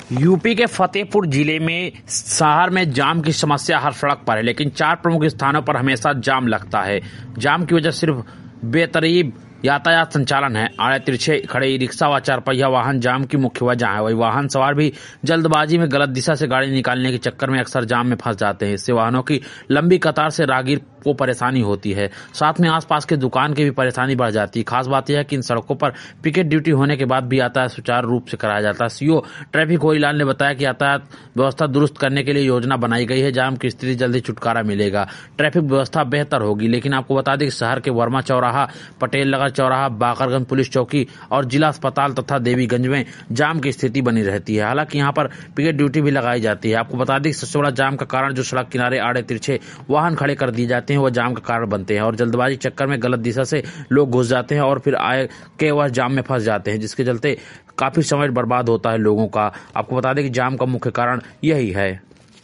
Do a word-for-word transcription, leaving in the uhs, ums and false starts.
UP के फतेहपुर जिले में शहर में जाम की समस्या हर सड़क पर है, लेकिन चार प्रमुख स्थानों पर हमेशा जाम लगता है। जाम की वजह सिर्फ बेतरतीब यातायात संचालन है। आड़े तिरछे खड़े ई रिक्शा व चार पहिया वाहन जाम की मुख्य वजह है। वही वाहन सवार भी जल्दबाजी में गलत दिशा से गाड़ी निकालने के चक्कर में अक्सर जाम में फंस जाते हैं। इससे वाहनों की लंबी कतार से राहगीर को परेशानी होती है, साथ में आसपास के दुकान की भी परेशानी बढ़ जाती है। खास बात यह है कि इन सड़कों पर पिकेट ड्यूटी होने के बाद भी यातायात सुचारू रूप से कराया जाता है। सीओ ट्रैफिक होरीलाल ने बताया कि यातायात व्यवस्था दुरुस्त करने के लिए योजना बनाई गई है। जाम की स्थिति जल्दी छुटकारा मिलेगा, ट्रैफिक व्यवस्था बेहतर होगी। लेकिन आपको बता दें कि शहर के वर्मा चौराहा, पटेल नगर चौराहा, बाकरगंज पुलिस चौकी और जिला अस्पताल तथा देवीगंज में जाम की स्थिति बनी रहती है। हालांकि यहां पर पिकेट ड्यूटी भी लगाई जाती है। आपको बता दें कि सबसे बड़ा जाम का कारण जो सड़क किनारे आड़े तिरछे वाहन खड़े कर दिए जाते हैं, वह जाम का कारण बनते हैं और जल्दबाजी चक्कर में गलत दिशा से लोग घुस जाते हैं और फिर आए के वह जाम में फंस जाते हैं, जिसके चलते काफी समय बर्बाद होता है लोगों का। आपको बता दें कि जाम का मुख्य कारण यही है।